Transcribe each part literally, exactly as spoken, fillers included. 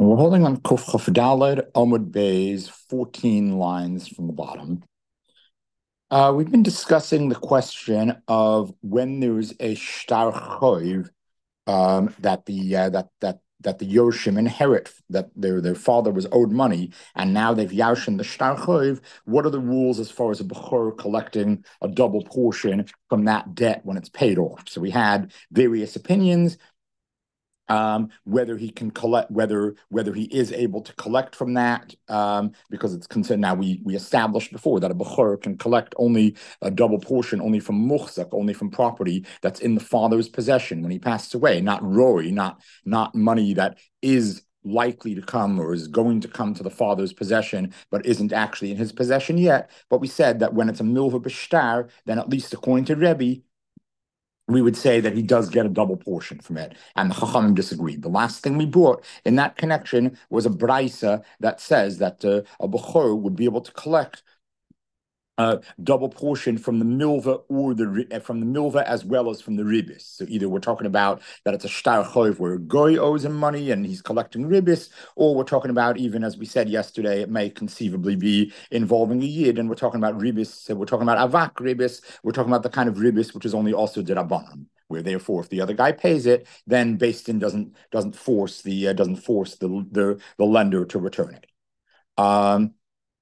And we're holding on Kuf Chaf Daled Amud Bay's fourteen lines from the bottom. Uh, we've been discussing the question of when there's a shtar choiv um, that the uh, that that that the Yoshim inherit, that their their father was owed money, and now they've yashin the shtar choiv. What are the rules as far as a bechor collecting a double portion from that debt when it's paid off? So we had various opinions. Um, whether he can collect, whether whether he is able to collect from that, um, because it's considered now we we established before that a bechor can collect only a double portion, only from muhzak, only from property that's in the father's possession when he passed away, not roy, not not money that is likely to come or is going to come to the father's possession, but isn't actually in his possession yet. But we said that when it's a milva b'shtar, then at least according to Rebbe, we would say that he does get a double portion from it. And the Chachamim disagreed. The last thing we brought in that connection was a brisa that says that uh, a Bechor would be able to collect a double portion from the milva or the from the milva as well as from the ribis. So either we're talking about that it's a shtar choiv where a goy owes him money and he's collecting ribis, or we're talking about, even as we said yesterday, it may conceivably be involving a yid, and we're talking about ribis. So we're talking about avak ribis. We're talking about the kind of ribis which is only also derabanan, where therefore if the other guy pays it, then Beis Din doesn't doesn't force the uh, doesn't force the, the the lender to return it. Um,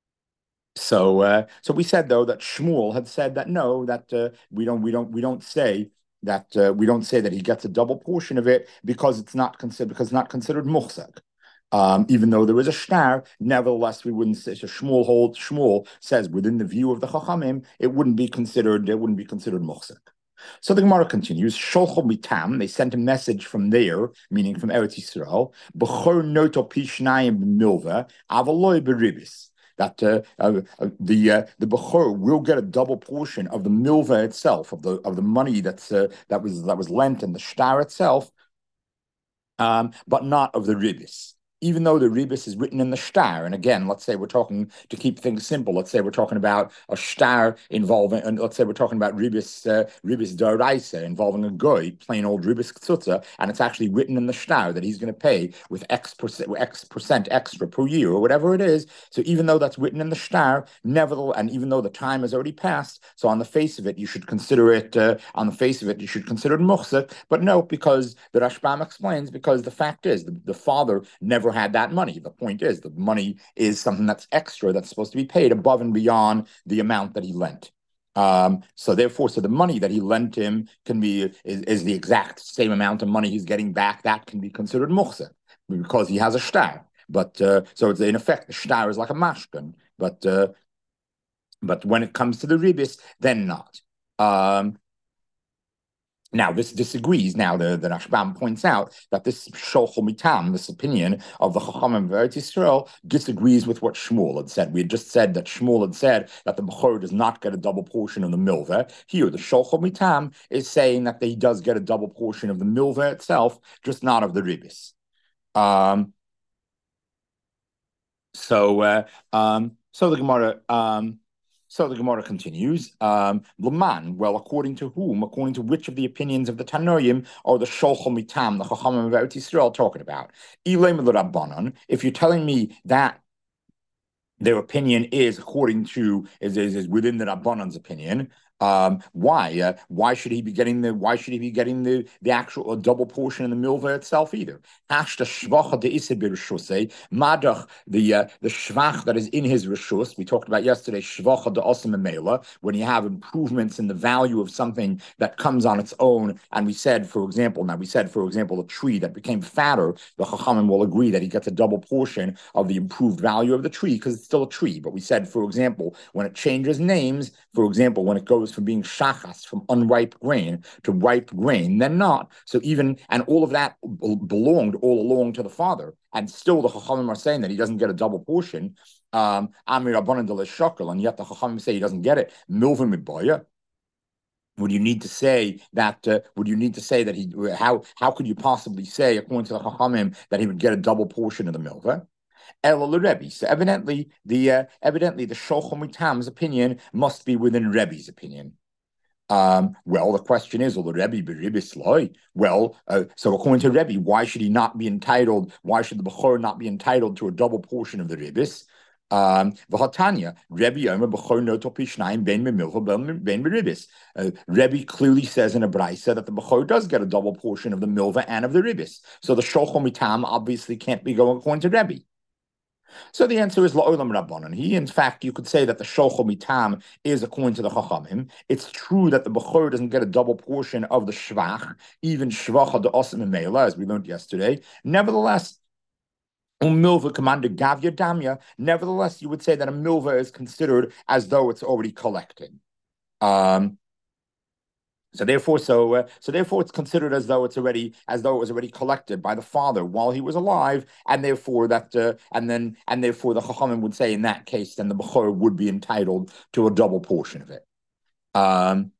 so, uh, so we said though that Shmuel had said that no, that uh, we don't, we don't, we don't say that uh, we don't say that he gets a double portion of it because it's not considered because it's not considered muhsek. Um, even though there is a shtar, nevertheless we wouldn't say. So Shmuel holds Shmuel says within the view of the Chachamim, it wouldn't be considered. It wouldn't be considered muhsek. So the Gemara continues. Sholcho mitam. They sent a message from there, meaning from Eretz Yisrael. B'chor noto pishnayim b'milva avaloy beribis. That uh, uh, uh, the uh, the bechor will get a double portion of the milva itself, of the of the money that's uh, that was that was lent in the shtar itself, um, but not of the ribis. Even though the ribis is written in the shtar, and again, let's say we're talking to keep things simple. Let's say we're talking about a shtar involving, and let's say we're talking about ribis uh, ribis daraisa involving a goy, plain old ribis ktsutza, and it's actually written in the shtar that he's going to pay with X percent, X percent extra per year or whatever it is. So even though that's written in the shtar, nevertheless, and even though the time has already passed, so on the face of it, you should consider it. Uh, on the face of it, you should consider it muhsek. But no, because the Rashbam explains, because the fact is, the, the father never had that money. The point is, the money is something that's extra that's supposed to be paid above and beyond the amount that he lent. Um, so therefore, so the money that he lent him can be is, is the exact same amount of money he's getting back. That can be considered muhsek because he has a shtar. But uh, so it's in effect, the shtar is like a mashkan. But uh, but when it comes to the ribis, then not. Um, Now, this disagrees. Now, the, the Rashbam points out that this Sholcho Mitam, this opinion of the Chachamim of Eretz Yisrael, disagrees with what Shmuel had said. We had just said that Shmuel had said that the Bechor does not get a double portion of the milveh. Here, the Sholcho Mitam is saying that he does get a double portion of the milveh itself, just not of the ribis. Um, so, uh, um, so the Gemara. Um, So the Gemara continues. Um, Laman, well, according to whom? According to which of the opinions of the Tanoim or the Sholcho Mitam, the Chachamim of Eretz Yisrael, talking about? If you're telling me that their opinion is according to is is, is within the Rabbanan's opinion. Um, why? Uh, why should he be getting the? Why should he be getting the the actual double portion in the milva itself either? Hashta shvacha de isibir madach the uh, the shvach that is in his rishus. We talked about yesterday shvacha de osim when you have improvements in the value of something that comes on its own. And we said, for example, now we said, for example, a tree that became fatter. The chachamim will agree that he gets a double portion of the improved value of the tree because it's still a tree. But we said, for example, when it changes names, for example, when it goes from being shachas, from unripe grain to ripe grain, then not. So even, and all of that belonged all along to the father. And still the Chachamim are saying that he doesn't get a double portion. Um, Amir Rabbanan de Shakal, and yet the Chachamim say he doesn't get it. Milva Mibaya. Would you need to say that? Uh, would you need to say that he? How how could you possibly say, according to the Chachamim, that he would get a double portion of the milva? So evidently, the uh, evidently the Sholcho Mitam's opinion must be within Rebbe's opinion. Um, well, the question is, well, the Rebbe be ribis loy. Well, uh, so according to Rebbe, why should he not be entitled? Why should the Bechor not be entitled to a double portion of the ribis? Um, V'hatanya, Rebbe Yomer Bechor no topishnayim ben memilcha ben beribis. Rebbe clearly says in a brayso that the Bechor does get a double portion of the milva and of the ribis. So the Shulchan Mitam obviously can't be going according to Rebbe. So the answer is la'olam rabbanon. He, in fact, you could say that the shulchon mitam is according to the chachamim. It's true that the bechor doesn't get a double portion of the shvach, even shvach the osim meila, as we learned yesterday. Nevertheless, milva commander gavya damya. Nevertheless, you would say that a milva is considered as though it's already collected. Um, So therefore, so uh, so therefore, it's considered as though it's already as though it was already collected by the father while he was alive, and therefore that uh, and then and therefore the chachamim would say in that case, then the bechor would be entitled to a double portion of it. Um,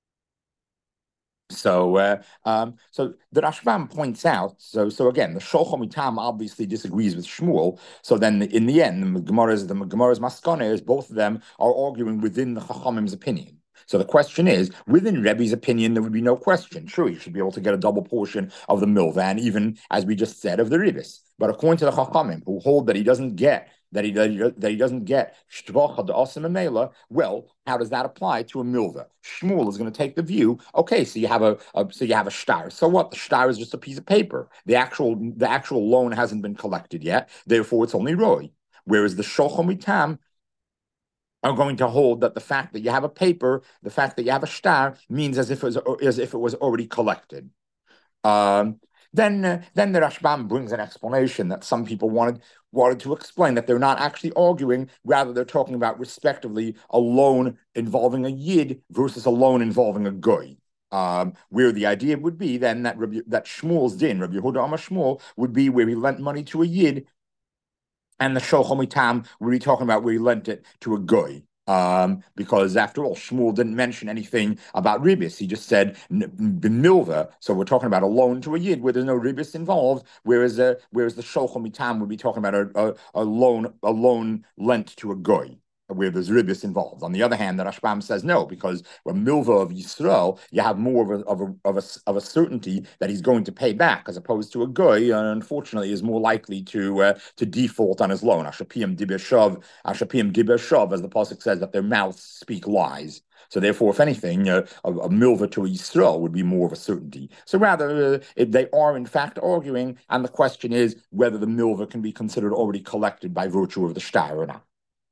so, uh, um, so the Rashbam points out. So, so again, the Shulchan Mitam obviously disagrees with Shmuel. So then, in the end, the Gemara's the Gemara's maskana is both of them are arguing within the Chachamim's opinion. So the question is, within Rebbe's opinion, there would be no question. Sure, you should be able to get a double portion of the milvan, even as we just said of the ribis. But according to the Chachamim, who hold that he doesn't get that he that he, that he doesn't get shtvach the asim mela, well, how does that apply to a milva? Shmuel is going to take the view. Okay, so you have a, a so you have a shtar. So what? The shtar is just a piece of paper. The actual the actual loan hasn't been collected yet. Therefore, it's only roy. Whereas the shulchan mitam are going to hold that the fact that you have a paper, the fact that you have a shtar, means as if it was as if it was already collected. Um, then, uh, then the Rashbam brings an explanation that some people wanted wanted to explain that they're not actually arguing, rather they're talking about respectively a loan involving a yid versus a loan involving a goy. Um, where the idea would be then that Rabbi, that Shmuel's din, Rabbi Yehuda Amar Shmuel, would be where he lent money to a yid, and the Shulchan Mitam would be talking about where he lent it to a goy. Um, because after all, Shmuel didn't mention anything about ribis. He just said b'milva. So we're talking about a loan to a yid where there's no ribis involved. Whereas, uh, whereas the Shulchan Mitam would be talking about a, a, a loan, a loan lent to a goy, where there's ribis involved. On the other hand, the Rashbam says no, because a milva of Yisrael, you have more of a, of a of a of a certainty that he's going to pay back, as opposed to a goy, uh, unfortunately, is more likely to uh, to default on his loan. Ashapim dibeshav, Ashapim dibeshav, as the pasuk says, that their mouths speak lies. So therefore, if anything, uh, a, a milva to a Yisrael would be more of a certainty. So rather, uh, if they are in fact arguing, and the question is whether the milva can be considered already collected by virtue of the shtar or not.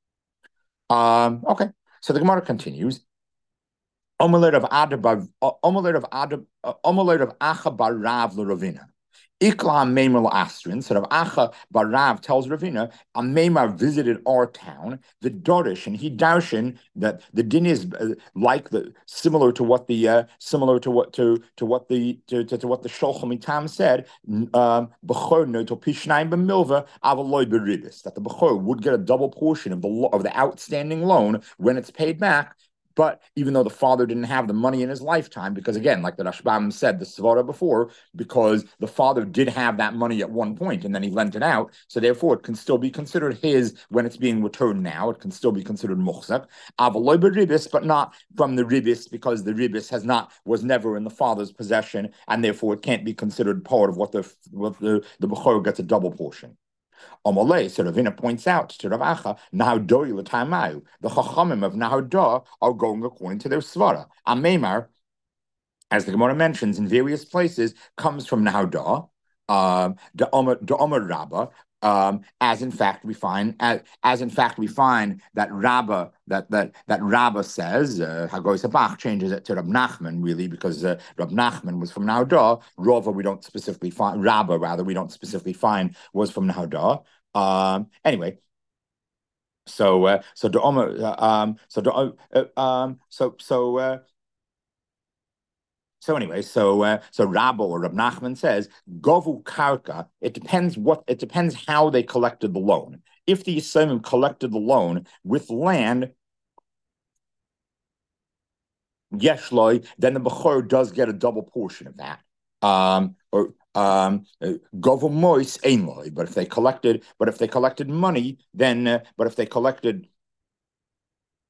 Um, okay, so the Gemara continues. Omelet of Adab, Omelet of Adab, Omelet of Acha Barav LeRavina. Ikla Meimer Astrin, so Rav Acha Barav tells Ravina, a Meimar visited our town, the Dorish, and he darshan that the din is uh, like the similar to what the uh, similar to what to to what the to, to, to what the Shulchan Mitam said, um, Bechor no to pishnayim b'milva avaloy beribis, that the Bechor would get a double portion of the of the outstanding loan when it's paid back. But even though the father didn't have the money in his lifetime, because again, like the Rashbam said, the Svara before, because the father did have that money at one point and then he lent it out, so therefore it can still be considered his when it's being returned now. It can still be considered muhzak, avaloy beribis, but not from the ribis, because the ribis has not was never in the father's possession, and therefore it can't be considered part of what the what the the bechor gets a double portion. Amalei, so Ravina points out to Rav Acha, Nahadoi l'tamayu. The Chachamim of Nahadah are going according to their svara. Ameimar, as the Gemara mentions in various places, comes from Nahadah, um, the Omer Rabbah, um, as in fact we find, as, as in fact we find that Rabbah that that that Rabbah says, uh, Hagoy Sabach changes it to Rab Nachman really, because uh, Rab Nachman was from Nahadah. Rava we don't specifically find, Rabbah rather we don't specifically find was from Nahadah. Um, anyway, so uh, so the uh, um so the uh, um so so uh, so anyway, so uh, so Rabba or Rab Nachman says Govu Karka. It depends what it depends how they collected the loan. If the Yisraelim collected the loan with land, Yeshloi, then the Bechor does get a double portion of that. Um, or um, Govu Mois Ainloi. But if they collected, but if they collected money, then uh, but if they collected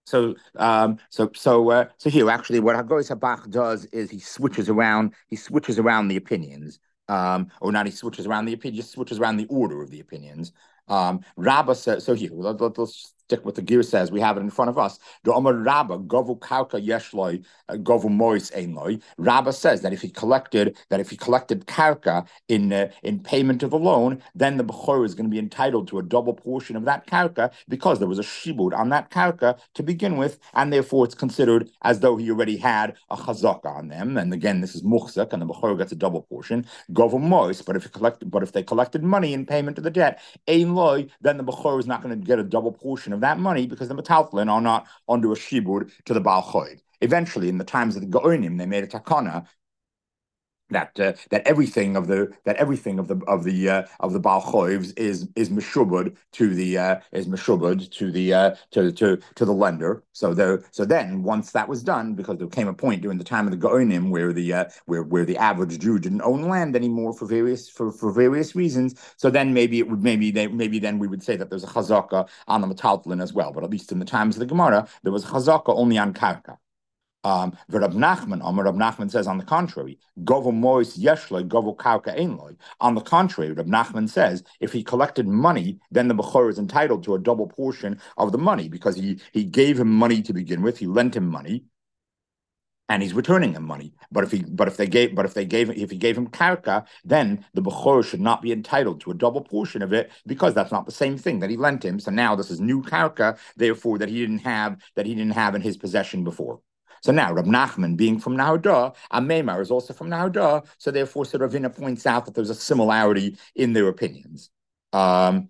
So, um, so, so, uh, so here, actually, what Hagoyes Habach does is he switches around, he switches around the opinions, um, or not, he switches around the opinion, just switches around the order of the opinions. Um, Rabbah says, so here, let, let, let's stick with the gear says, we have it in front of us. The Omer Rabbah, Govu Kauka Yeshloi, Govu Mois Einloi. Rabbah says that if he collected, that if he collected Kauka in, uh, in payment of a loan, then the Bechor is going to be entitled to a double portion of that Kauka because there was a shibud on that Kauka to begin with, and therefore it's considered as though he already had a chazaka on them. And again, this is muchzak, and the Bechor gets a double portion. Govu Mois, but if it collected, but if they collected money in payment of the debt, Ein Loi, then the Bechor is not going to get a double portion of that money because the Metaltlin are not under a shibud to the Baal Choid. Eventually, in the times of the Gaonim, they made a takana that uh, that everything of the that everything of the of the uh, of the Baal Choivs is is meshubad to the uh, is meshubad to the uh, to to to the lender. So the so then once that was done, because there came a point during the time of the Gaonim where the uh, where where the average Jew didn't own land anymore for various for, for various reasons. So then maybe it would maybe they maybe then we would say that there's a chazaka on the metaltlin as well. But at least in the times of the Gemara, there was chazaka only on karka. Um, Rab Nachman, Rab Nachman says on the contrary, Govo Mois Yeshloi, Govo Kauka Einloi. On the contrary, Rab Nachman says if he collected money, then the Bechor is entitled to a double portion of the money because he he gave him money to begin with, he lent him money, and he's returning him money. But if he but if they gave but if they gave if he gave him karka, then the Bechor should not be entitled to a double portion of it because that's not the same thing that he lent him. So now this is new karka, therefore that he didn't have that he didn't have in his possession before. So now, Rab Nachman, being from Nahudah, Amemar is also from Nahudah, so therefore, so Ravina points out that there's a similarity in their opinions. Um,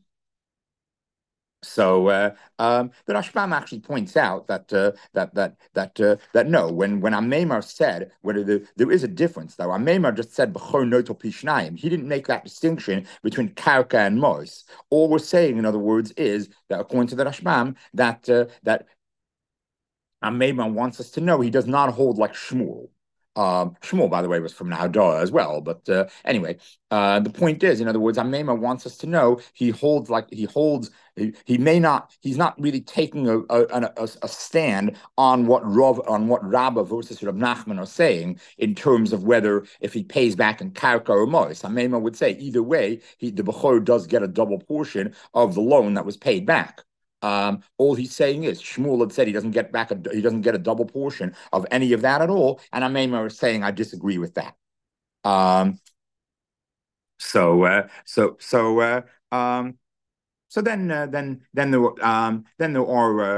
so uh, um, the Rashbam actually points out that uh, that that that uh, that no, when when Amemar said whether the, there is a difference, though Amemar just said B'chor noto pishnayim, he didn't make that distinction between karka and mois. All we're saying, in other words, is that according to the Rashbam, that uh, that Amemar wants us to know he does not hold like Shmuel. Um, Shmuel, by the way, was from Nahadah as well. But uh, anyway, uh, the point is, in other words, Amemar wants us to know he holds like he holds. He, he may not. He's not really taking a a, a, a stand on what Rav on what Rabbah versus Rab Nachman are saying in terms of whether if he pays back in karka or mois. Amemar would say either way, he, the Bechor does get a double portion of the loan that was paid back. Um, all he's saying is Shmuel had said he doesn't get back a, he doesn't get a double portion of any of that at all, and Amemar is saying I disagree with that. Um, so uh, so so uh, um, so then uh, then then there um, then there are uh,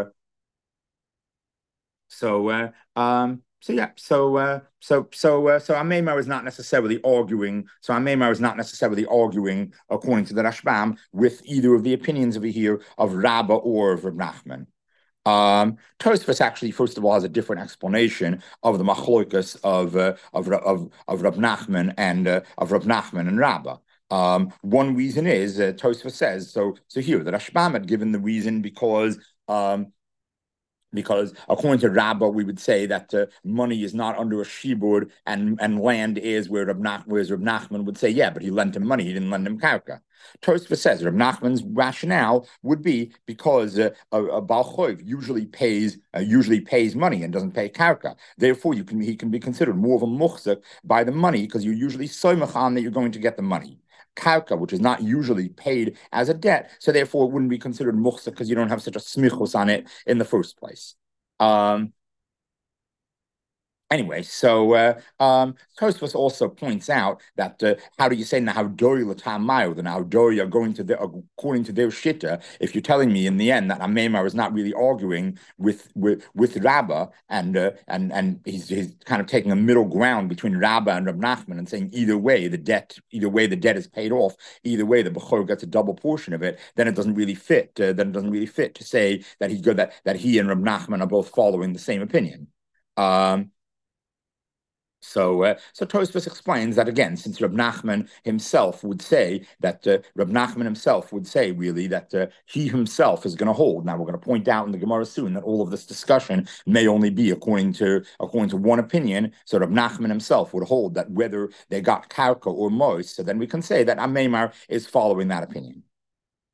so uh, um, so yeah, so uh, so so uh, so Amemar is not necessarily arguing. So Amemar is not necessarily arguing according to the Rashbam with either of the opinions over here of Rabbah or of Reb Nachman. Um, Tosfos actually, first of all, has a different explanation of the machloikas of uh, of of of Reb Nachman and uh, of Reb Nachman and Rabbah. Um, one reason is uh, Tosfos says so. So here, the Rashbam had given the reason because. Um, Because according to Rabbah, we would say that uh, money is not under a shibud and, and land is where Reb, Nach, whereas Reb Nachman would say, yeah, but he lent him money, he didn't lend him karka. Tosfos says Reb Nachman's rationale would be because uh, a, a Baal Choiv usually pays uh, usually pays money and doesn't pay karka. Therefore, you can he can be considered more of a muchzak by the money because you're usually soymach on that you're going to get the money. Karka, which is not usually paid as a debt, so therefore it wouldn't be considered muhsa because you don't have such a smichus on it in the first place. Um, Anyway, so uh, um, Tosfos also points out that uh, how do you say Nahaudori l'tamayu? The Nahaudori are going to the, according to their shitta. If you're telling me in the end that Amemar is not really arguing with with with Rabbah and uh, and and he's he's kind of taking a middle ground between Rabbah and Reb Nachman and saying either way the debt either way the debt is paid off, either way the Bechor gets a double portion of it. Then it doesn't really fit. Uh, then it doesn't really fit to say that he that that he and Reb Nachman are both following the same opinion. Um, So, uh, so Tosfos explains that again, since Reb Nachman himself would say that uh, Reb Nachman himself would say really that uh, he himself is going to hold. Now we're going to point out in the Gemara soon that all of this discussion may only be according to according to one opinion. So Reb Nachman himself would hold that whether they got karka or mois. So then we can say that Amemar is following that opinion.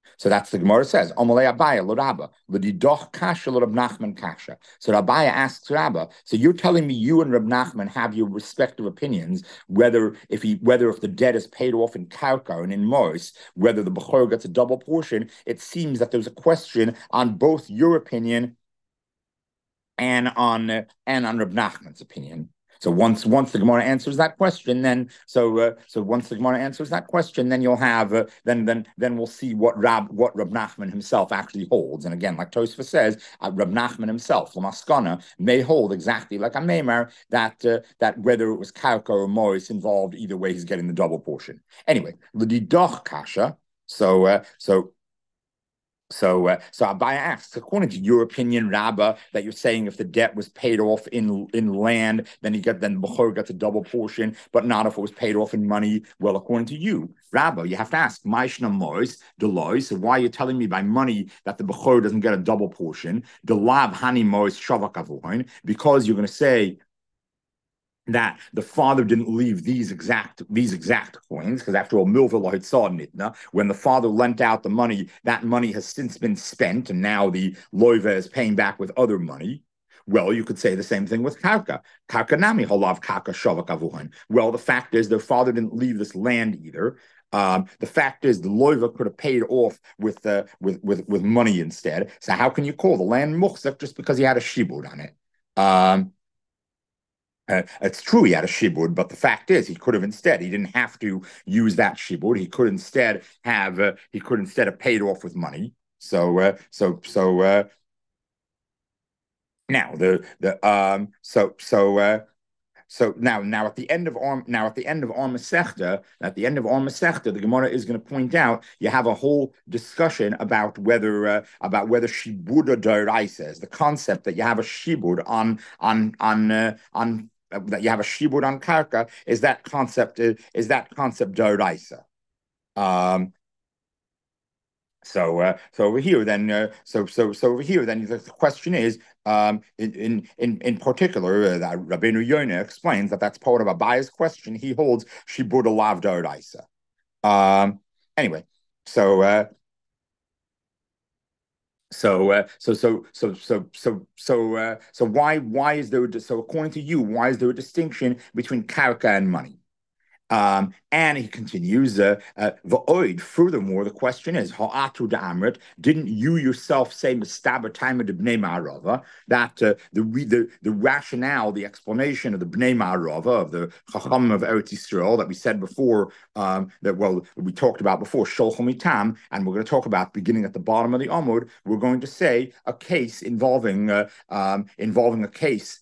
So that's the Gemara says, Omalei Abaya, Lorabba, Lodidoch Kasha, Lorab Nachman Kasha. So Abaya asks Rabba, so you're telling me you and Rab Nachman have your respective opinions, whether if he whether if the debt is paid off in Karka and in Mos, whether the Bechor gets a double portion. It seems that there's a question on both your opinion and on uh, and on Rab Nachman's opinion. So once once the Gemara answers that question, then so uh, so once the Gemara answers that question, then you'll have uh, then then then we'll see what Rab what Rab Nachman himself actually holds. And again, like Tosfos says, uh, Rab Nachman himself, Lamaskana, may hold exactly like a Meimar that uh, that whether it was Karka or Morris involved, either way, he's getting the double portion. Anyway, the Didoch Kasha. So uh, so. So, uh, so Abaya asks, according to your opinion, Rabba, that you're saying if the debt was paid off in in land, then you get then Bechor gets a double portion, but not if it was paid off in money. Well, according to you, Rabba, you have to ask, Maishna Mois, Deloy. So why are you telling me by money that the Bechor doesn't get a double portion? Delav Hani Mois Shavak, because you're going to say that the father didn't leave these exact these exact coins, because after all, Milvah saw Nitna, when the father lent out the money, that money has since been spent, and now the loiva is paying back with other money. Well, you could say the same thing with Karka. Karka nami holav Karka shavak avuhan. Well, the fact is, their father didn't leave this land either. Um, the fact is, the loiva could have paid off with uh, with with with money instead. So how can you call the land muhsek just because he had a shibud on it? Um, Uh, it's true he had a shibud, but the fact is he could have instead, he didn't have to use that shibud. He could instead have uh, he could instead have paid off with money. So uh, so so uh, now the the um so so uh, so now now at the end of Arm now at the end of Ar Masechta, at the end of Ar Masechta, the Gemara is going to point out you have a whole discussion about whether uh, about whether shibud or deraisa is the concept that you have a shibud on on on uh, on that you have a shibud on karka. Is that concept is, is that concept doraisa? Um, so uh, so over here then uh, so so so over here then the, the question is um, in in in particular uh, that Rabbeinu Yonah explains that that's part of Abaya's question. He holds shibud alav doraisa. Um, anyway, so. Uh, So, uh, so, so, so, so, so, so, uh, so, why, why is there? So, according to you, why is there a distinction between karka and money? Um, and he continues, uh, uh, V'oid, furthermore, the question is, Ha'atu da'amrit, didn't you yourself say, Mistaba Taima de Bnei Ma'arava, that uh, the, the the rationale, the explanation of the Bnei Ma'arava, of the Chacham of Eretz Yisrael, that we said before, um, that, well, we talked about before, Sholchom Itam, and we're going to talk about beginning at the bottom of the Amud, we're going to say a case involving, uh, um, involving a case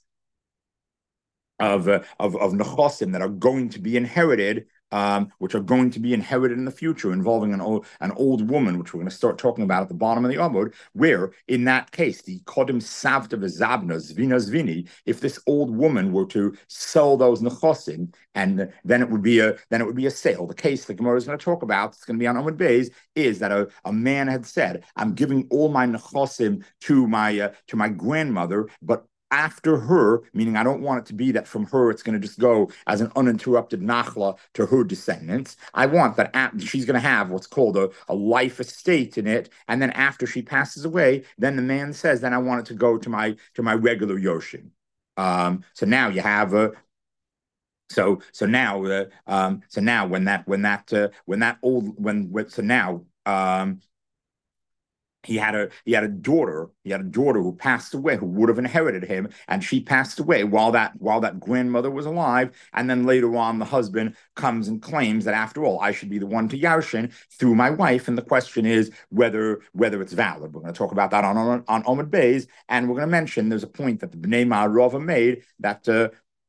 of uh, of of nechosim that are going to be inherited, um, which are going to be inherited in the future, involving an old an old woman, which we're going to start talking about at the bottom of the Amud, where in that case the kodim savta v'zabna zvina zvini, if this old woman were to sell those nechosim, and then it would be a then it would be a sale. The case the Gemara is going to talk about, it's going to be on Amud Beis, is that a, a man had said, "I'm giving all my nechosim to my uh, to my grandmother, but after her," meaning I don't want it to be that from her it's going to just go as an uninterrupted nachla to her descendants. I want that at, she's going to have what's called a, a life estate in it, and then after she passes away, then the man says, "Then I want it to go to my to my regular yoshin." Um, so now you have a so so now uh, um, so now when that when that uh, when that old when, when so now um, he had a he had a daughter he had a daughter who passed away, who would have inherited him, and she passed away while that while that grandmother was alive. And then later on the husband comes and claims that after all I should be the one to yarshin through my wife. And the question is whether whether it's valid. We're going to talk about that on on, on Amud Beis, and we're going to mention there's a point that the Bnei Ma'arava made that uh,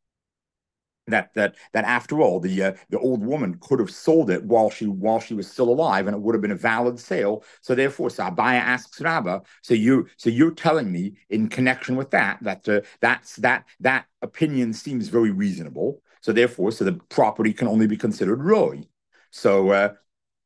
that that that after all the uh, the old woman could have sold it while she while she was still alive, and it would have been a valid sale. So therefore, so Abaya asks Rabba, so you so you're telling me in connection with that that uh, that's that that opinion seems very reasonable. So therefore, so the property can only be considered roy. So uh,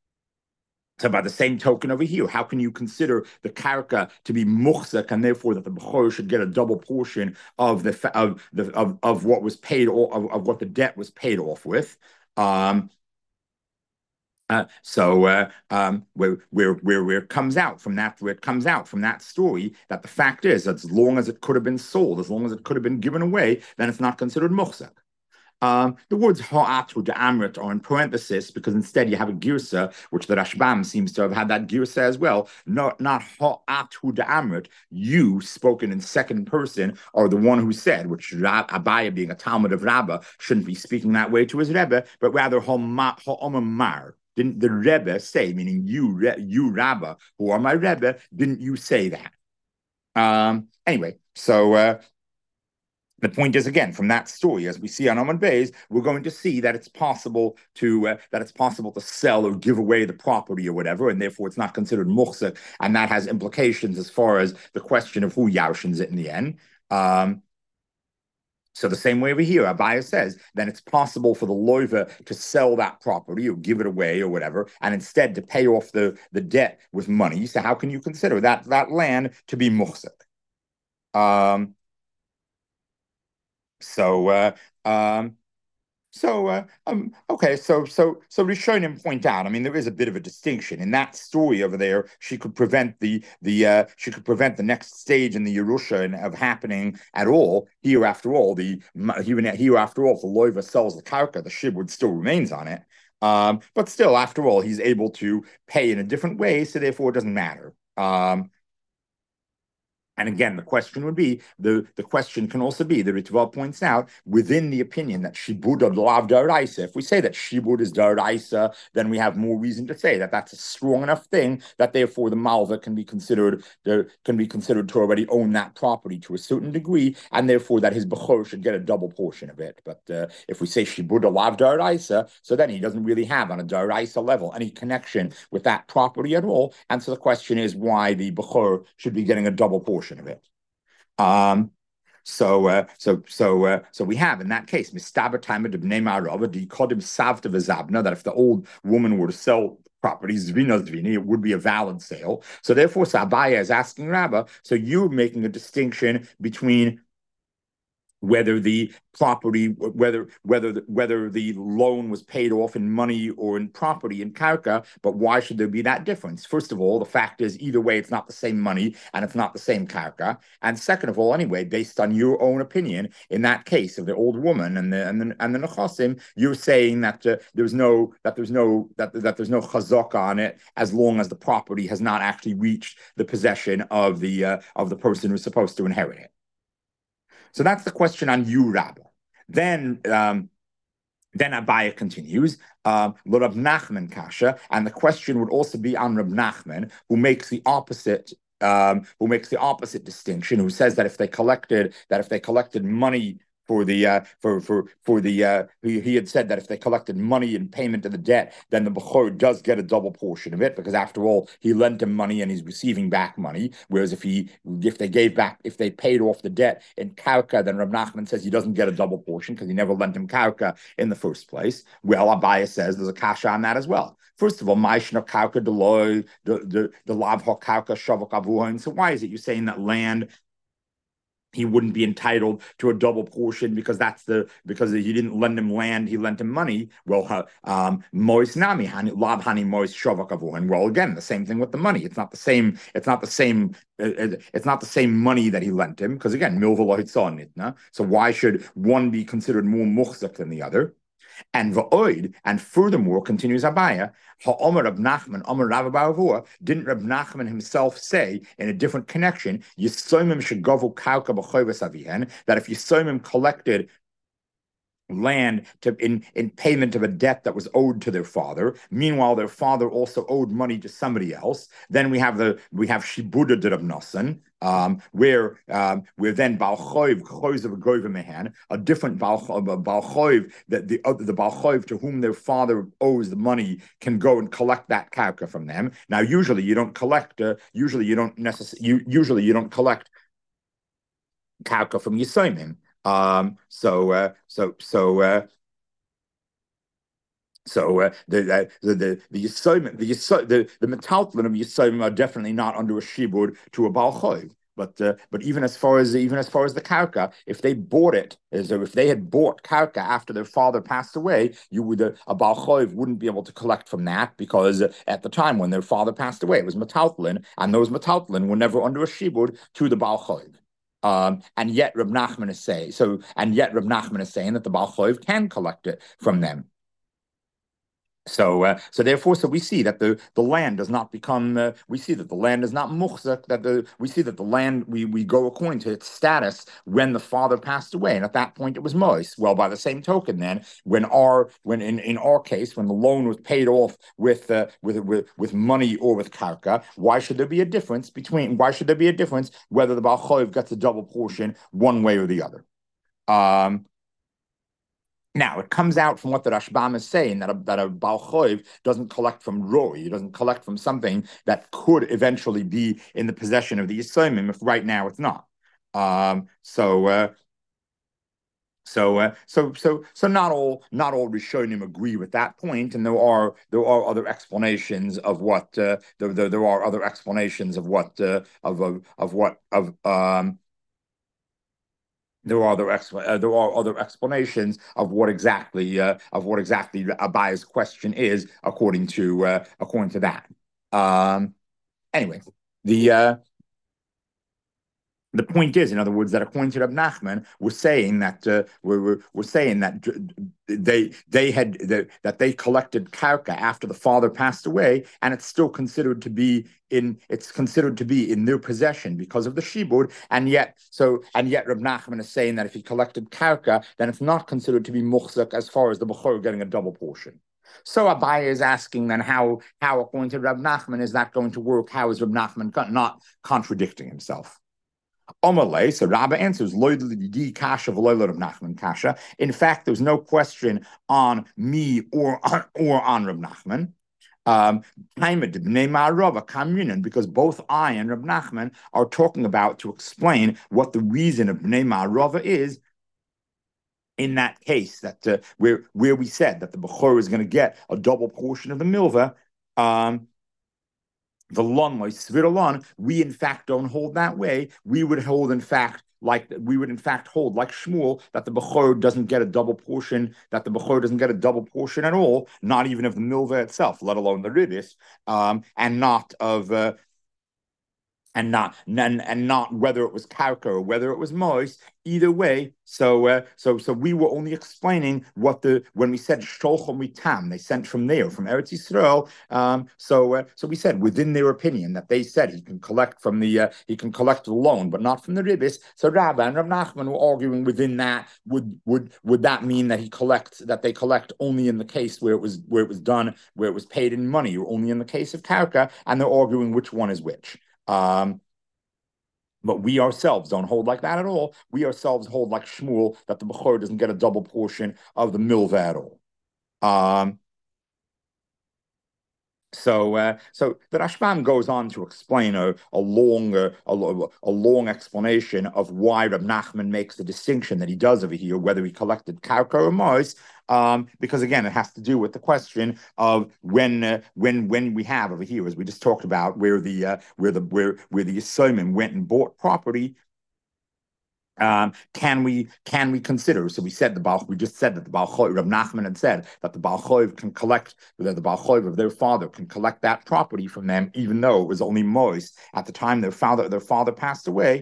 so by the same token over here, how can you consider the karka to be muhzak, and therefore that the bechor should get a double portion of the of the of, of what was paid or of, of what the debt was paid off with? Um, Uh, so uh, um, where, where where where it comes out from that where it comes out from that story that the fact is that as long as it could have been sold, as long as it could have been given away, then it's not considered muhsek. Um, the words ha'atu de amrit are in parenthesis because instead you have a girsa, which the Rashbam seems to have had that girsa as well. Not not ha'atu de amrit, you spoken in second person, or the one who said, which Abaye being a Talmud of Rabbah shouldn't be speaking that way to his Rebbe, but rather ha'omamar. Didn't the Rebbe say, meaning you, you Rabbah, who are my Rebbe, didn't you say that? Um, anyway, so uh, the point is, again, from that story, as we see on Amud Beis, we're going to see that it's possible to uh, that it's possible to sell or give away the property or whatever, and therefore it's not considered muhsek, and that has implications as far as the question of who yarshins it in the end. Um, so the same way over here, Abaye says, then it's possible for the loiva to sell that property or give it away or whatever, and instead to pay off the, the debt with money. So how can you consider that that land to be muhsek? Um, so uh, um, So, uh, um, okay, so so so Rishonim point out. I mean, there is a bit of a distinction in that story over there. She could prevent the the uh, she could prevent the next stage in the Yerusha of happening at all. Here, after all, the here, here after all, if the loiva sells the karka, the shibud still remains on it. Um, but still, after all, he's able to pay in a different way, so therefore it doesn't matter. Um, and again, the question would be, the, the question can also be, the Ritva points out, within the opinion that Shibud of Lav Daraisa, if we say that Shibud is Daraisa, then we have more reason to say that that's a strong enough thing that therefore the Malva can be considered the, can be considered to already own that property to a certain degree, and therefore that his Bechor should get a double portion of it. But uh, if we say Shibud of Lav Daraisa, so then he doesn't really have on a Daraisa level any connection with that property at all. And so the question is why the Bechor should be getting a double portion of it. Um, so, uh, so, so, uh, so we have in that case, Mistaber Timer de Bnei Ma'arava, the Kodim Savta V'Zabna, that if the old woman were to sell properties, Zvina Zvini, it would be a valid sale. So therefore, Sabaya is asking Rabbah, so you're making a distinction between whether the property, whether whether whether the loan was paid off in money or in property in karka, but why should there be that difference? First of all, the fact is either way, it's not the same money and it's not the same karka. And second of all, anyway, based on your own opinion, in that case of the old woman and the and the and the nechasim, you're saying that uh, there's no that there's no that that there's no chazaka on it as long as the property has not actually reached the possession of the uh, of the person who's supposed to inherit it. So that's the question on you, Rabbah. Then, um, then Abaye continues, um, Rab Nachman Kasha, and the question would also be on Rab Nachman, who makes the opposite, um, who makes the opposite distinction, who says that if they collected that if they collected money for the uh, for for for the uh, he, he had said that if they collected money in payment of the debt, then the Bechor does get a double portion of it, because after all, he lent him money and he's receiving back money. Whereas if he if they gave back if they paid off the debt in Kauka, then Rab Nachman says he doesn't get a double portion because he never lent him Kauka in the first place. Well, Abaye says there's a kasha on that as well. First of all, Maishna Kauka Deloy, the the the Lav Kauka Shavak Avuhan. So why is it you're saying that land he wouldn't be entitled to a double portion because that's the because he didn't lend him land, he lent him money? Well, um, Mois Nami Lab Hani Mois Shavakavuhan. Well, again, the same thing with the money. It's not the same. It's not the same. It's not the same money that he lent him because again, Milva Nitna. So why should one be considered more muhzak than the other? And va'oid, and furthermore, continues Abaye, ha'omer Rab Nachman, omer Rav Baravua, didn't Rab Nachman himself say in a different connection, Yisomim shegavu kauka b'choivas avihen, that if Yisomim collected land to in in payment of a debt that was owed to their father. Meanwhile, their father also owed money to somebody else. Then we have the we have shibuda de Rav Nosson, um, where um, where then balchoiv choiv of a goyva mehan, a different balchoiv that the other the balchoiv to whom their father owes the money can go and collect that karka from them. Now, usually you don't collect. Uh, usually you don't necessarily. You, usually you don't collect karka from Yisomim. Um, so, uh, so, so, uh, so uh, the, uh, the the the Yisomim, the Yisomim, the the metaltlin of Yisomim are definitely not under a shibud to a balchoiv. But uh, but even as far as even as far as the karka, if they bought it, as if they had bought karka after their father passed away, you would uh, a Baal Choiv wouldn't be able to collect from that because uh, at the time when their father passed away, it was metaltlin, and those metaltlin were never under a shibud to the Baal Choiv. Um, and yet Reb Nachman is saying so, and yet Reb Nachman is saying that the Baal Choiv can collect it from them. So, uh, so therefore, so we see that the, the land does not become. Uh, we see that the land is not muhzak. That the we see that the land we we go according to its status when the father passed away, and at that point it was mois. Well, by the same token, then when our when in, in our case when the loan was paid off with uh, with with with money or with karka, why should there be a difference between? Why should there be a difference whether the Baal Choiv gets a double portion one way or the other? Um, Now, it comes out from what the Rashbam is saying that a, that a Baal Choiv doesn't collect from Roy, he doesn't collect from something that could eventually be in the possession of the Yisraelim if right now it's not. Um, so, uh, so, uh, so, so, so, not all, not all Rishonim agree with that point, and there are there are other explanations of what uh, there, there there are other explanations of what uh, of, of of what of um. There are other uh, there are other explanations of what exactly uh, of what exactly Abaya's question is according to uh, according to that. Um, anyway, the uh, the point is, in other words, that according to Reb Nachman, we're saying that uh, we're, we're saying that they they had the, that they collected karka after the father passed away, and it's still considered to be in it's considered to be in their possession because of the shibud, and yet so and yet Reb Nachman is saying that if he collected karka, then it's not considered to be muhzak as far as the bechor getting a double portion. So Abaya is asking then how how according to Reb Nachman is that going to work? How is Reb Nachman not contradicting himself? Omalei, so Rabba answers, kasha Nachman kasha. In fact, there's no question on me or on, or on Rab Nachman. Um, because both I and Rab Nachman are talking about to explain what the reason of Bnei Ma'arava is in that case, that uh, where where we said that the Bechor is going to get a double portion of the milva. Um, the lon svir we in fact don't hold that way. We would hold, in fact, like we would in fact hold, like Shmuel, that the bechor doesn't get a double portion, that the bechor doesn't get a double portion at all, not even of the milva itself, let alone the ribis, um, and not of. Uh, and not and, and not whether it was karka or whether it was mois. Either way, so uh, so so we were only explaining what the when we said sholchom mitam, they sent from there from Eretz Yisrael. Um, so uh, so we said within their opinion that they said he can collect from the uh, he can collect the loan, but not from the ribis. So Rabba and Rav Nachman were arguing within that. Would would would that mean that he collects that they collect only in the case where it was where it was done where it was paid in money, or only in the case of karka? And they're arguing which one is which. Um, but we ourselves don't hold like that at all. We ourselves hold like Shmuel, that the Bechor doesn't get a double portion of the milva at all. Um, so, uh, so the Rashbam goes on to explain a, a long, uh, a, a long explanation of why Reb Nachman makes the distinction that he does over here, whether he collected karka or mois. Um, because again, it has to do with the question of when, uh, when, when we have over here, as we just talked about, where the, uh, where the, where, where the Yisraelim went and bought property. Um, can we can we consider? So we said the Baal, we just said that the Baal Choiv, Reb Nachman had said that the Baal Choiv can collect, that the Baal Choiv of their father can collect that property from them, even though it was only mois at the time their father their father passed away.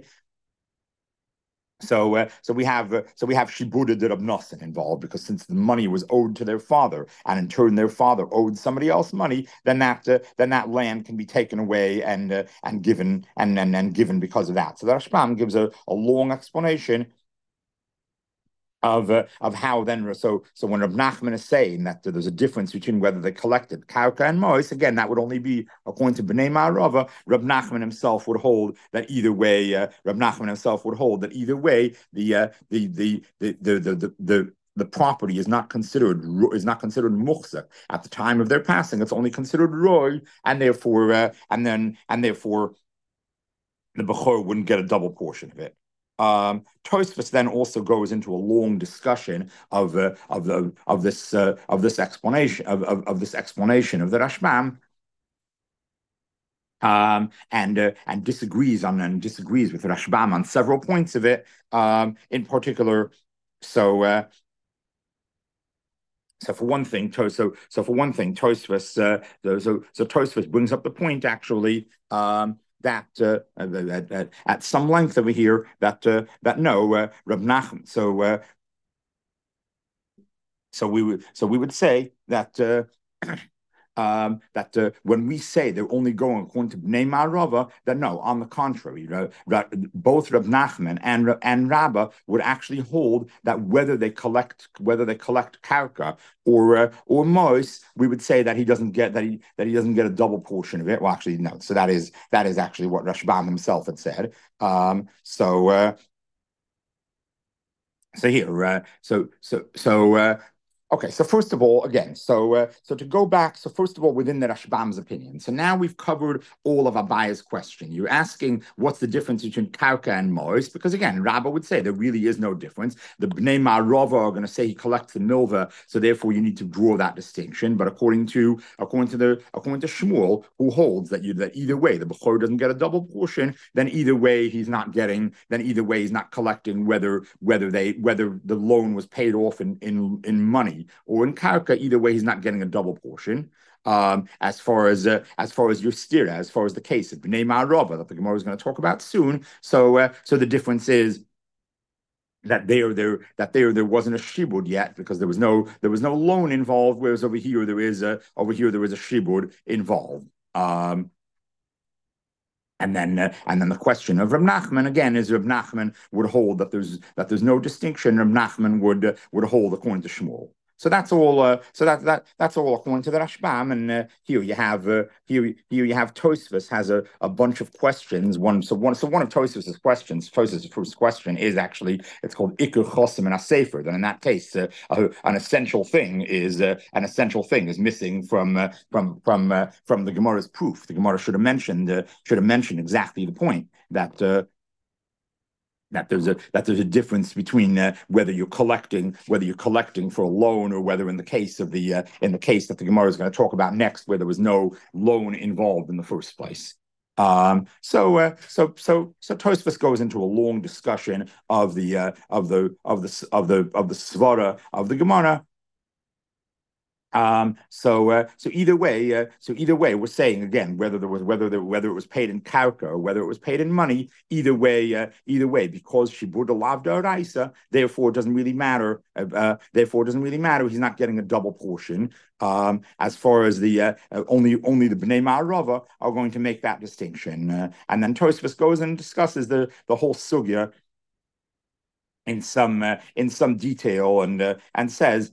So, uh, so we have, uh, so we have shibuda de Rab Nosson involved, because since the money was owed to their father, and in turn their father owed somebody else money, then that, uh, then that land can be taken away and uh, and given and, and and given because of that. So the Rashbam gives a, a long explanation of uh, of how then so so when Rab Nachman is saying that uh, there's a difference between whether they collected karka and mois, again that would only be according to Bnei Ma'arava. Rab Nachman himself would hold that either way. Uh, Rab Nachman himself would hold that either way the uh, the, the, the, the the the the the property is not considered is not considered muhzak at the time of their passing. It's only considered roy, and therefore uh, and then and therefore the bechor wouldn't get a double portion of it. Um, Tosfos then also goes into a long discussion of uh, of the of this uh, of this explanation of, of, of this explanation of the Rashbam. um, and uh, and disagrees on and disagrees with Rashbam on several points of it. Um, in particular, so uh, so for one thing, so so for one thing, Tosfos uh, so so Tosfos brings up the point actually. Um, that uh, at, at, at some length over here that uh, that no uh, Rab Nachman. So uh, so we would so we would say that uh, um, that uh, when we say they're only going according to Bnei Ma'arava, that no, on the contrary, uh, both Rab Nachman and and Rabbah would actually hold that whether they collect whether they collect karka or uh, or mois, we would say that he doesn't get that he that he doesn't get a double portion of it. Well, actually, no. So that is that is actually what Rashbam himself had said. Um, so. Uh, so here, uh, so so so uh, okay, so first of all, again, so uh, so to go back, so first of all, within the Rashbam's opinion, so now we've covered all of Abaya's question. You're asking what's the difference between Karka and Mois, because again, Rabbah would say there really is no difference. The Bnei Ma'arava are going to say he collects the milva, so therefore you need to draw that distinction. But according to according to the according to Shmuel, who holds that you that either way the Bechor doesn't get a double portion, then either way he's not getting, then either way he's not collecting whether whether they whether the loan was paid off in in in money or in karka, either way, he's not getting a double portion. Um, as far as uh, as far as your stira, as far as the case of Bnei Ma'arava that the Gemara is going to talk about soon. So, uh, so the difference is that there, there, that there, there wasn't a shibud yet because there was no, there was no loan involved. Whereas over here there is a, over here there is a shibud involved. Um, And then, uh, and then the question of Rab Nachman again is Rab Nachman would hold that there's that there's no distinction. Rab Nachman would uh, would hold according to Shmuel. So that's all. Uh, so that that that's all according to the Rashbam. And uh, here you have uh, here here you have Tosfos has a, a bunch of questions. One so one so one of Tosfos's questions, Tosfos's first question is actually it's called Iker Chosim and Asefer. Then in that case, uh, uh, an essential thing is uh, an essential thing is missing from uh, from from uh, from the Gemara's proof. The Gemara should have mentioned uh, should have mentioned exactly the point that. Uh, that there's a that there's a difference between uh, whether you're collecting whether you're collecting for a loan or whether in the case of the uh, in the case that the Gemara is going to talk about next where there was no loan involved in the first place. Um, so uh, so so so Tosfos goes into a long discussion of the uh, of the of the of the of the svara of the Gemara. Um, so, uh, so either way, uh, so either way, we're saying again whether there was whether there, whether it was paid in karka or whether it was paid in money. Either way, uh, either way, because shibud lavda raisa, therefore it doesn't really matter. Uh, uh, therefore, it doesn't really matter. He's not getting a double portion. Um, as far as the uh, uh, only only the Bnei Ma'arava are going to make that distinction, uh, and then Tosfos goes and discusses the the whole sugya in some uh, in some detail and uh, and says.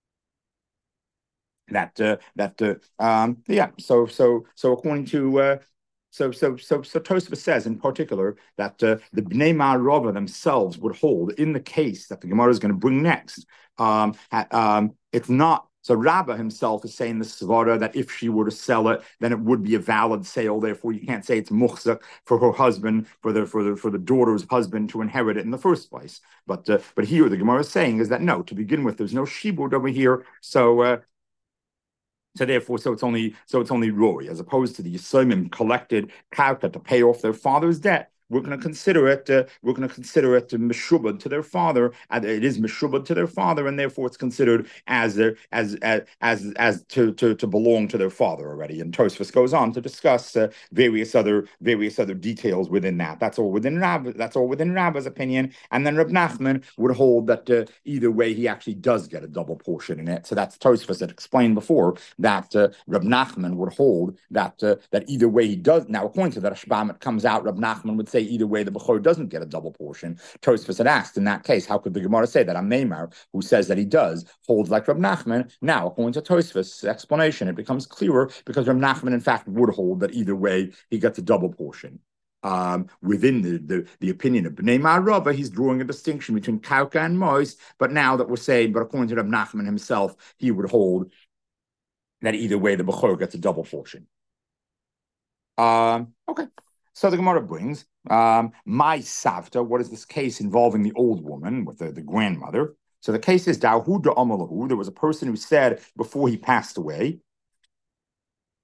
That uh, that uh, um yeah so so so according to uh, so so so so Tosfos says in particular that uh, the Bnei Ma'arava themselves would hold in the case that the Gemara is going to bring next. Um, um, it's not. So Rabbah himself is saying the svara that if she were to sell it, then it would be a valid sale. Therefore, you can't say it's muhzak for her husband, for the for the for the daughter's husband to inherit it in the first place. But uh, but here the Gemara is saying is that no, to begin with, there's no shibud over here. So. Uh, So therefore, so it's only so it's only Rory, as opposed to the Yisomim collected karka to pay off their father's debt. We're going to consider it. Uh, we're going to consider it meshubad to their father, and it is meshubad to their father, and therefore it's considered as their, as as as as to, to to belong to their father already. And Tosfos goes on to discuss uh, various other various other details within that. That's all within Rab. That's all within Rabbah's opinion. And then Rab Nachman would hold that uh, either way he actually does get a double portion in it. So that's Tosfos that explained before that uh, Rab Nachman would hold that uh, that either way he does. Now according to the Rashbam, it comes out Rab Nachman would say. Either way, the Bechor doesn't get a double portion. Tosfos had asked in that case, how could the Gemara say that? Ameimar, who says that he does, holds like Rab Nachman. Now, according to Tosfos' explanation, it becomes clearer because Rab Nachman, in fact, would hold that either way he gets a double portion. Um, within the, the, the opinion of Bnei Ma'arava, he's drawing a distinction between Karka and Mois. But now that we're saying, but according to Rab Nachman himself, he would hold that either way the Bechor gets a double portion. Um, okay. So the Gemara brings um, my savta. What is this case involving the old woman with the, the grandmother? So the case is Dahu da Amalahu. There was a person who said before he passed away,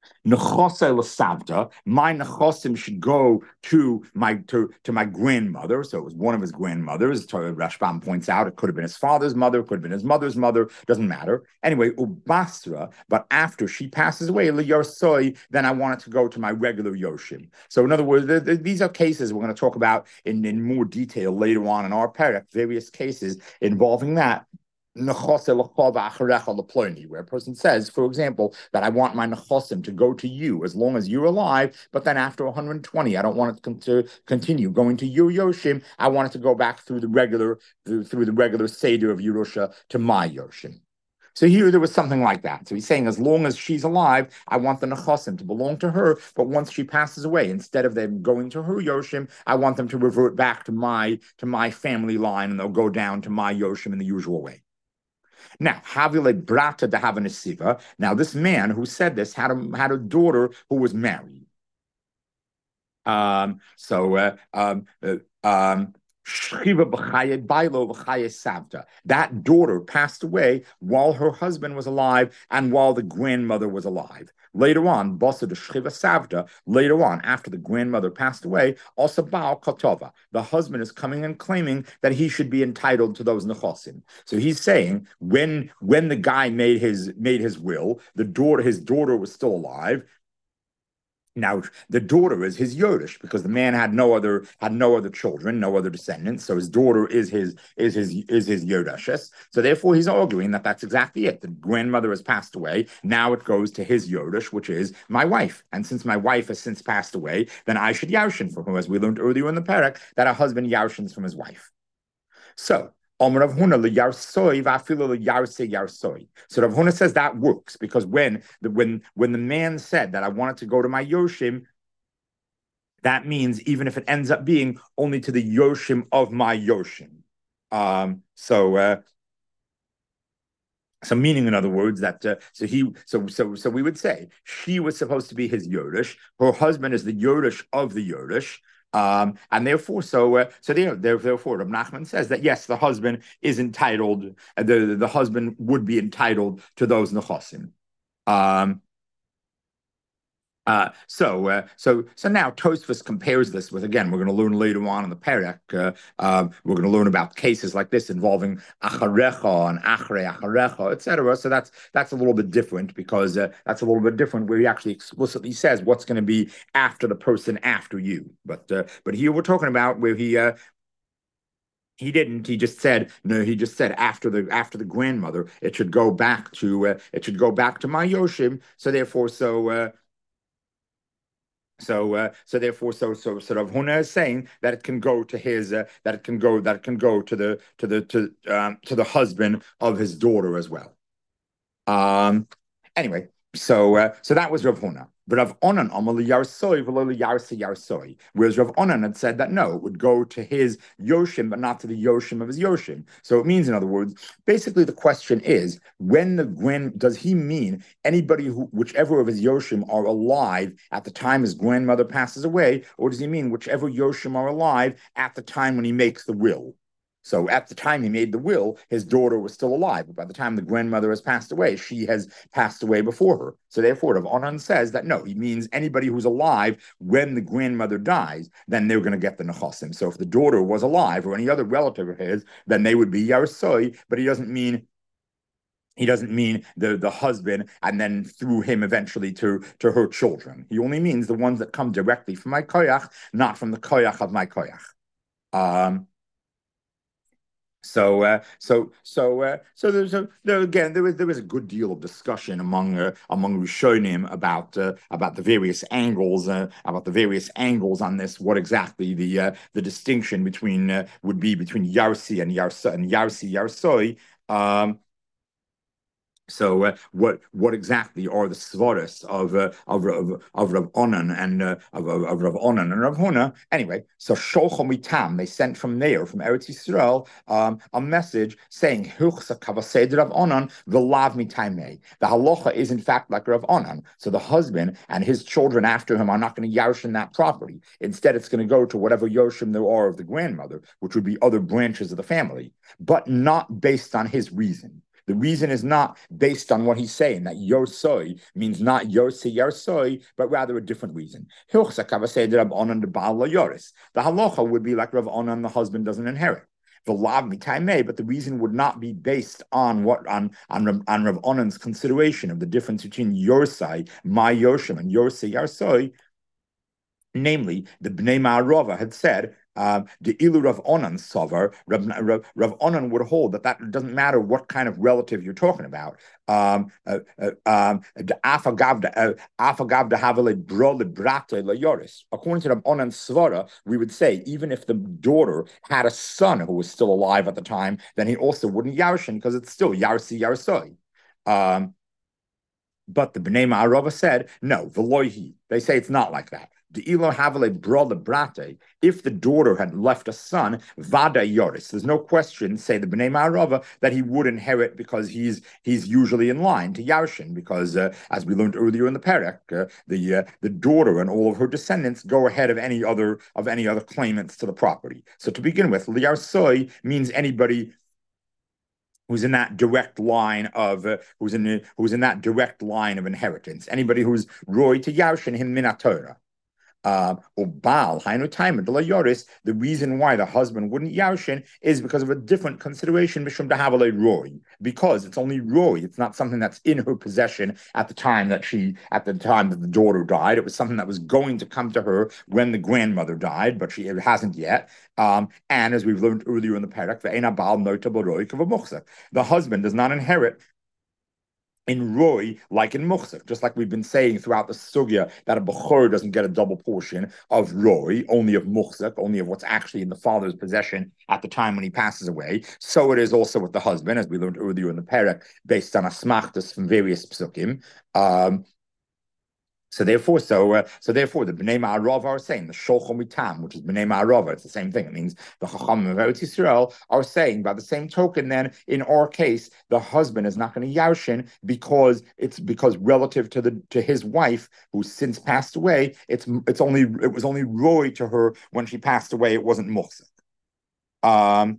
Nechosei l'savta, my nechosim should go to my to, to my grandmother. So it was one of his grandmothers. Rashbam points out it could have been his father's mother, could have been his mother's mother, doesn't matter. Anyway, ubasra, but after she passes away, liyarsoi, then I want it to go to my regular yoshim. So in other words, the, the, these are cases we're going to talk about in, in more detail later on in our parak, various cases involving that. Where a person says, for example, that I want my nechosim to go to you as long as you're alive, but then after one hundred twenty, I don't want it to continue going to your yoshim. I want it to go back through the regular through, through the regular seder of Yerusha to my yoshim. So here there was something like that. So he's saying, as long as she's alive, I want the nechosim to belong to her. But once she passes away, instead of them going to her yoshim, I want them to revert back to my to my family line, and they'll go down to my yoshim in the usual way. Now, Havile Brata de Havanesiva. Now, this man who said this had a had a daughter who was married. Um, so uh, um, uh, um, that daughter passed away while her husband was alive and while the grandmother was alive. Later on, later on, after the grandmother passed away, also Baal Katova, the husband is coming and claiming that he should be entitled to those nechosim. So he's saying when when the guy made his made his will, the daughter his daughter was still alive. Now the daughter is his Yodesh because the man had no other had no other children, no other descendants. So his daughter is his is his is his Yodeshes. So therefore, he's arguing that that's exactly it. The grandmother has passed away. Now it goes to his Yodesh, which is my wife. And since my wife has since passed away, then I should yarshin from her, as we learned earlier in the parak that a husband yarshins from his wife. So. So Rav Huna says that works because when the when when the man said that I wanted to go to my yoshim, that means even if it ends up being only to the yoshim of my yoshim. Um, so uh, so meaning, in other words, that uh, so he so so so we would say she was supposed to be his Yodesh. Her husband is the Yodesh of the Yodesh. Um, and therefore, so uh, so there, therefore, Rav Nachman says that yes, the husband is entitled. Uh, the the husband would be entitled to those nechosim. Um, uh, so, uh, so, so now Tosfos compares this with, again, we're going to learn later on in the parak. Uh, uh, we're going to learn about cases like this involving acharecha and achrei acharecha, et cetera. So that's that's a little bit different because uh, that's a little bit different where he actually explicitly says what's going to be after the person after you. But uh, but here we're talking about where he. Uh, He didn't. He just said no. He just said after the after the grandmother, it should go back to uh, it should go back to my yoshim. So therefore, so. Uh, So, uh, so therefore, so so sort of Huna is saying that it can go to his, uh, that it can go, that it can go to the to the to um, to the husband of his daughter as well. Um, anyway, so uh, so that was Rav Huna. But Rav Onan Amali Yarsoi V'Lo Yarsi Yarsoi. Whereas Rav Onan had said that no, it would go to his Yoshim, but not to the Yoshim of his Yoshim. So it means, in other words, basically the question is, when the grand does he mean anybody who whichever of his Yoshim are alive at the time his grandmother passes away, or does he mean whichever Yoshim are alive at the time when he makes the will? So at the time he made the will, his daughter was still alive. But by the time the grandmother has passed away, she has passed away before her. So therefore, Rav Onan says that no, he means anybody who's alive when the grandmother dies, then they're going to get the nechosim. So if the daughter was alive or any other relative of his, then they would be yarsoi. But he doesn't mean he doesn't mean the, the husband and then through him eventually to, to her children. He only means the ones that come directly from my koyach, not from the koyach of my koyach. Um, So, uh, so, so, uh, so there's a there again there was there was a good deal of discussion among uh, among Rishonim about uh, about the various angles uh, about the various angles on this. What exactly the uh, the distinction between uh, would be between Yarsi and Yarsa and Yarsi Yarsoi. Um, So uh, what what exactly are the svaras of uh, of of of Rav Onan and uh, of, of, of Rav Onan and Rav Huna? Anyway, so Sholchom Mitam, they sent from there from Eretz Yisrael um, a message saying Hilchsa Kavased Rav Onan v'lav mitayme. The halacha is in fact like Rav Onan. So the husband and his children after him are not going to yarshin that property. Instead, it's going to go to whatever yoshim there are of the grandmother, which would be other branches of the family, but not based on his reason. The reason is not based on what he's saying, that Yorsoi means not Yorsi Yorsoi, but rather a different reason. The halacha would be like Rav Onan, the husband doesn't inherit. But the reason would not be based on what on on, on Rav Onan's consideration of the difference between Yorsai, my Yoshim, and Yorsei Yarsoi. Namely, the Bnei Ma'arova had said, uh, the Ilu Rav Onan Sover, Rav, Rav, Rav Onan would hold that that doesn't matter what kind of relative you're talking about. Um, uh, uh, um, According to Rav Onan Svara, we would say even if the daughter had a son who was still alive at the time, then he also wouldn't Yarshin because it's still Yarsi Yarsoi. Um, but the Bnei Ma'arova said, no, Veloihi. They say it's not like that. The Ilo Havale brother brate, if the daughter had left a son, Vada Yoris. There's no question, say the Bnei Ma'arava, that he would inherit because he's he's usually in line to Yarshin, because uh, as we learned earlier in the Perek, uh, the uh, the daughter and all of her descendants go ahead of any other of any other claimants to the property. So to begin with, Liarsoi means anybody who's in that direct line of uh, who's in who's in that direct line of inheritance. Anybody who's roy to Yarshin him min Torah. Uh, or Baal, Hainu Time, Yoris, the reason why the husband wouldn't Yarshin is because of a different consideration, Mishum Dahavale Roy, because it's only Roy, it's not something that's in her possession at the time that she, at the time that the daughter died. It was something that was going to come to her when the grandmother died, but she it hasn't yet. Um, and as we've learned earlier in the parak, the husband does not inherit in Roy, like in Muchzik, just like we've been saying throughout the sugya that a Bechor doesn't get a double portion of Roy, only of Muchzik, only of what's actually in the father's possession at the time when he passes away. So it is also with the husband, as we learned earlier in the parak, based on asmachtas from various psukim. Um, So therefore, so uh, so therefore, the Bnei Ma'arava are saying the Shulchan Mitam, which is Bnei Ma'arava, it's the same thing. It means the Chachamim of Eretz Yisrael are saying, by the same token, then in our case, the husband is not going to Yarshin because it's because relative to the to his wife who's since passed away, it's it's only it was only Roy to her when she passed away. It wasn't Muhsik. Um,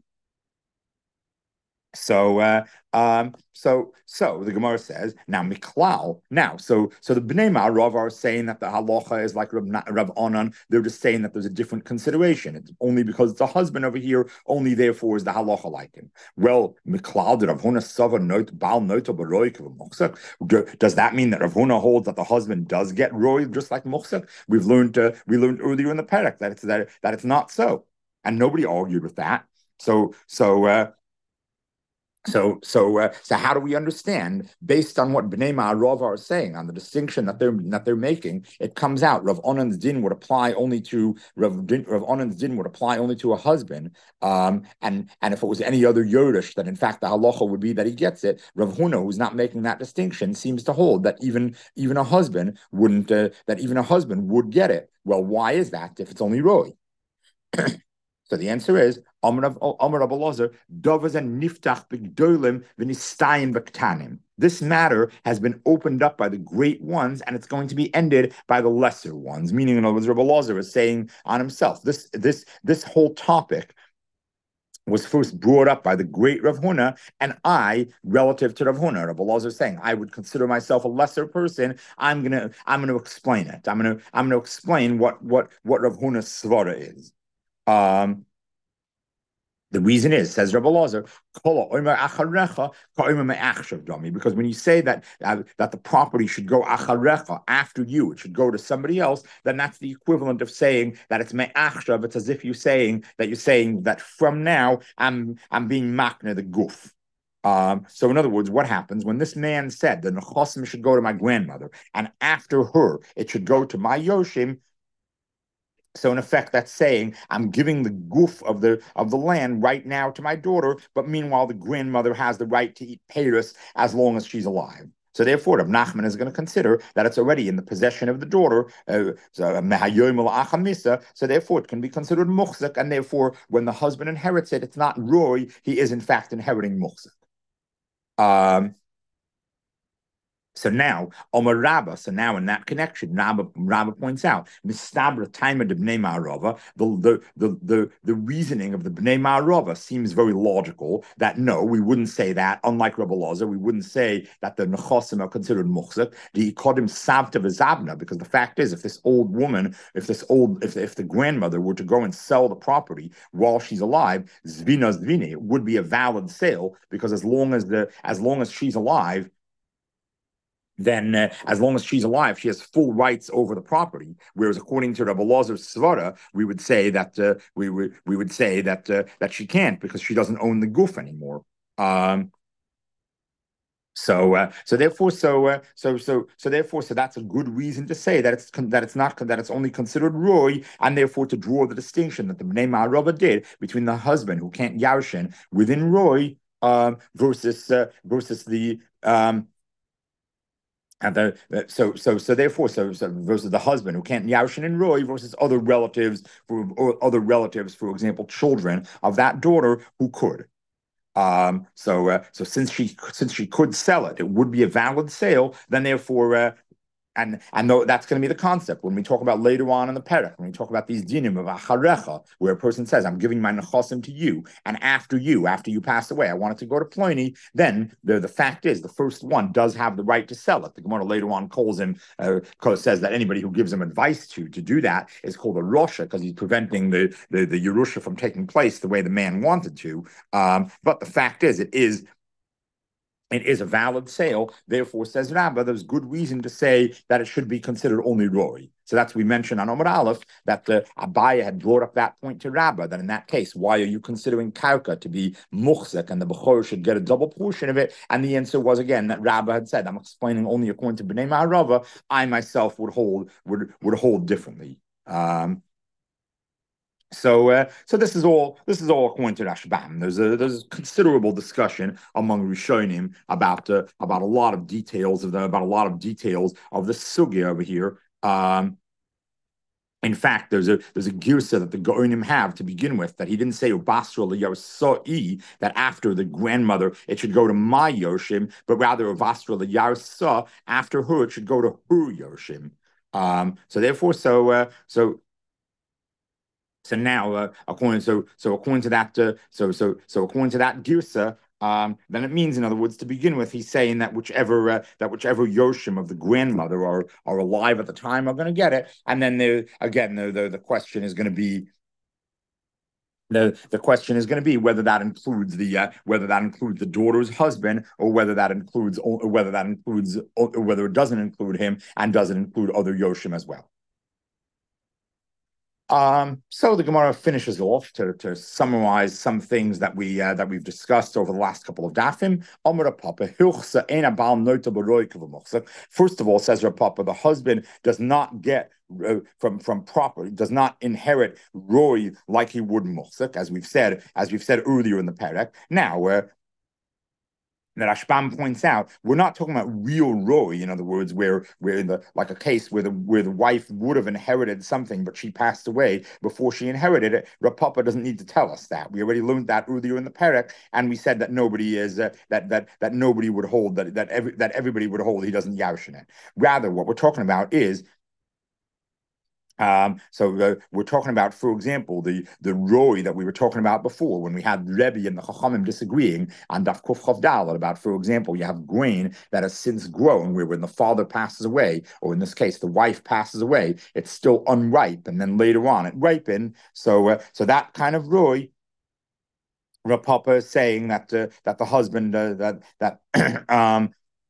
So, uh, um, so, so the Gemara says now Miklal. Now, so, so the Bnei Ma'arav are saying that the halacha is like Rav, Rav Onan. They're just saying that there's a different consideration. It's only because it's a husband over here. Only therefore is the halacha like him. Well, Miklal did Rav Huna Sava note Baal note Does that mean that Rav Huna holds that the husband does get roy just like Muchsak? We've learned uh, we learned earlier in the parak that it's that that it's not so, and nobody argued with that. So, so. Uh, So, so, uh, so, how do we understand, based on what Bnei Ma'arava are saying, on the distinction that they're that they're making? It comes out Rav Onan's din would apply only to Rav, Rav Onan's din would apply only to a husband, um, and and if it was any other Yorush, that in fact the halacha would be that he gets it. Rav Huna, who's not making that distinction, seems to hold that even even a husband wouldn't uh, that even a husband would get it. Well, why is that if it's only Roy? So the answer is Amar Rabbi Elazar, Dovaz and Niftach b'gdolim v'nistayim b'ktanim. This matter has been opened up by the great ones, and it's going to be ended by the lesser ones. Meaning, in other words, Rabbi Elazar is saying on himself, this this this whole topic was first brought up by the great Rav Huna, and I, relative to Rav Huna, Rav Elazar is saying, I would consider myself a lesser person. I'm gonna I'm gonna explain it. I'm gonna I'm gonna explain what what what Rav Huna's svara is. Um, the reason is, says Rabbi Elazar, because when you say that uh, that the property should go acharecha, after you, it should go to somebody else, then that's the equivalent of saying that it's me'achshav. It's as if you're saying that you're saying that from now I'm I'm being makna the guf. Um, so in other words, what happens when this man said the nechosim should go to my grandmother, and after her it should go to my yoshim? So in effect, that's saying I'm giving the goof of the of the land right now to my daughter, but meanwhile the grandmother has the right to eat peiros as long as she's alive. So therefore, Rav Nachman is going to consider that it's already in the possession of the daughter. Uh, so, so therefore, it can be considered muchzik, and therefore, when the husband inherits it, it's not roy. He is in fact inheriting muchzik. Um, So now, Omar Rabba, so now in that connection, Rabba, Rabba points out, Mistabra Taima de Bnei Ma'arava, the, the, the, the, the reasoning of the Bnei Ma'arava seems very logical, that no, we wouldn't say that, unlike Rabbi Lazar, we wouldn't say that the Nechosim are considered Muchzik, the Ikodim Savta V'Zabna, because the fact is, if this old woman, if this old, if, if the grandmother were to go and sell the property while she's alive, Zvina Zvini, it would be a valid sale, because as long as the, as long as she's alive, then uh, as long as she's alive, she has full rights over the property. Whereas according to Rabbi Lazar's Svara, we would say that uh, we would we would say that uh, that she can't because she doesn't own the goof anymore. Um, so uh, so therefore so uh, so so so therefore so that's a good reason to say that it's that it's not that it's only considered roy, and therefore to draw the distinction that the Bnei Ma'arava did between the husband who can't yarshin within roy um, versus uh, versus the um, and the, the, so so so therefore so, so versus the husband who can't yaushin and roy versus other relatives for or other relatives, for example, children of that daughter who could. Um, so uh, so since she since she could sell it, it would be a valid sale. Then therefore uh, and and though that's going to be the concept when we talk about later on in the perek, when we talk about these dinim of acharecha, where a person says, "I'm giving my nechasim to you, and after you, after you pass away, I want it to go to Pliny." Then the the fact is, the first one does have the right to sell it. The Gemara later on calls him, uh, says that anybody who gives him advice to to do that is called a rosha because he's preventing the the the yerusha from taking place the way the man wanted to. Um, but the fact is, it is. It is a valid sale, therefore, says Rabbah, there's good reason to say that it should be considered only Roy. So that's we mentioned on Omar Aleph that the Abaya had brought up that point to Rabbah, that in that case, why are you considering Karka to be Muchzek and the Bechor should get a double portion of it? And the answer was again that Rabbah had said, I'm explaining only according to Bnei Ma'arava, I myself would hold would would hold differently. Um, So, uh, so this is all this is all according to Rashbam. There's a there's considerable discussion among Rishonim about uh, about a lot of details of the about a lot of details of the sugya over here. Um, in fact, there's a there's a girsa that the Gaonim have to begin with that he didn't say Ubasra Yarsai, that after the grandmother it should go to my Yoshim, but rather Ubasra Yarsa, after her it should go to her Yoshim. Um, so therefore, so uh, so. So now, uh, according so so according to that, uh, so so so according to that girsa, um, then it means, in other words, to begin with, he's saying that whichever uh, that whichever yoshim of the grandmother are are alive at the time are going to get it, and then the again the the, the question is going to be. The, the question is going to be whether that includes the uh, whether that includes the daughter's husband or whether that includes or whether that includes or whether it doesn't include him and doesn't include other yoshim as well. Um, so the Gemara finishes off to, to summarize some things that we uh, that we've discussed over the last couple of dafim. First of all, says Rav Papa, the husband does not get uh, from from property, does not inherit roy like he would muhsik, as we've said, as we've said earlier in the perek. Now, uh, that Rashbam points out, we're not talking about real roy, in other words, where where in the like a case where the where the wife would have inherited something, but she passed away before she inherited it. Rav Papa doesn't need to tell us that. We already learned that earlier in the perek, and we said that nobody is uh, that that that nobody would hold that that every that everybody would hold he doesn't yarshin it. Rather, what we're talking about is. Um, so uh, we're talking about, for example, the the roy that we were talking about before when we had Rebbe and the Chachamim disagreeing on Daf Kuf Chav Dalet about, for example, you have grain that has since grown, where when the father passes away, or in this case the wife passes away, it's still unripe, and then later on it ripened. So uh, so that kind of roy. Rav Papa is saying that uh, that the husband uh, that that um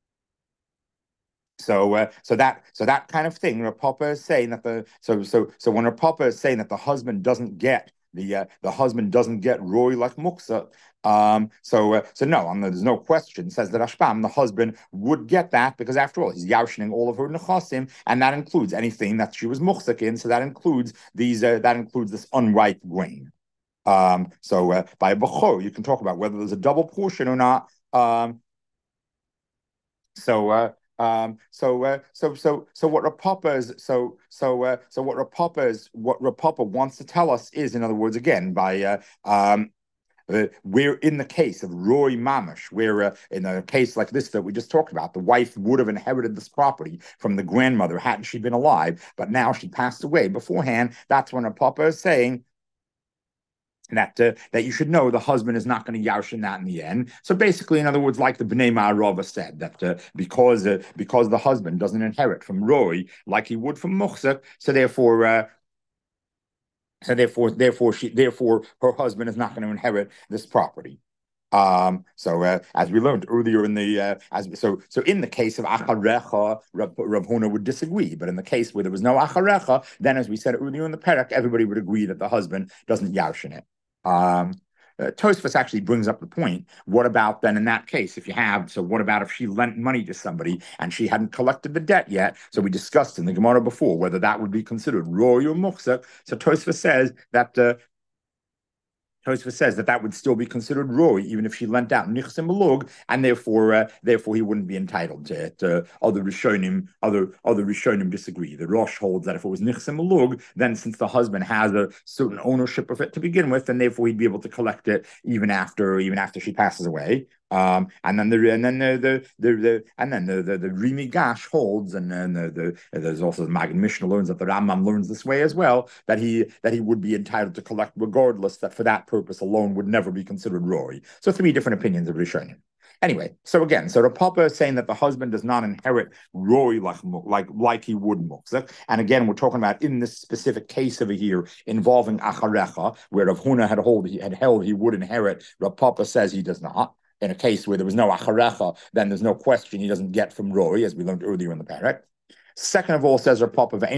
So, uh, so that, so that kind of thing. Rav Papa is saying that the so so so when Rav Papa is saying that the husband doesn't get the uh, the husband doesn't get roy like muksa. Um, so uh, so no, um, there's no question. Says that Ashbam, the husband would get that because after all, he's yarshining all of her nechasim, and that includes anything that she was muksak in. So that includes these uh, that includes this unripe grain. Um, so uh, by a bechor, you can talk about whether there's a double portion or not. Um, so. Uh, Um, so, uh, so, so, so, what Rav Papa is, so, so, uh, so, what Rav Papa is, what Rav Papa wants to tell us is, in other words, again, by, uh, um, uh, where in the case of Roy Mamish, where uh, in a case like this that we just talked about, the wife would have inherited this property from the grandmother hadn't she been alive, but now she passed away beforehand. That's when her papa is saying that uh, that you should know the husband is not going to yarshin that in the end. So basically, in other words, like the Bnei Ma'arava said, that uh, because uh, because the husband doesn't inherit from Roy like he would from Muchzak, so therefore. Uh, so therefore, therefore, she, therefore, her husband is not going to inherit this property. Um, so uh, as we learned earlier in the uh, as so so in the case of Acharecha, Rav, Rav Huna would disagree, but in the case where there was no Acharecha, then as we said earlier in the parak, everybody would agree that the husband doesn't yarshin it. Um, uh, Tosfos actually brings up the point. What about then in that case, if you have, so what about if she lent money to somebody and she hadn't collected the debt yet? So we discussed in the Gemara before whether that would be considered roy or muchzak. So Tosfos says that uh, Tosfos says that that would still be considered roy, even if she lent out nichsim malug, and therefore, uh, therefore he wouldn't be entitled to it. Uh, other rishonim, other other rishonim disagree. The Rosh holds that if it was nichsim malug, then since the husband has a certain ownership of it to begin with, then therefore he'd be able to collect it even after even after she passes away. Um, and then the and then the the the, the and then the the, the Rimi Gash holds, and then the, the there's also the Maggid Mishnah learns that the Rambam learns this way as well, that he that he would be entitled to collect regardless, that for that purpose alone would never be considered roy. So three different opinions of Rishonim. Anyway, so again, so the Papa is saying that the husband does not inherit roy like like like he would muchzak. And again, we're talking about in this specific case over here involving acharecha, where Rav Huna had hold he had held he would inherit. Rav Papa says he does not. In a case where there was no acharecha, then there's no question he doesn't get from roy, as we learned earlier in the parak. Second of all, says our Papa, a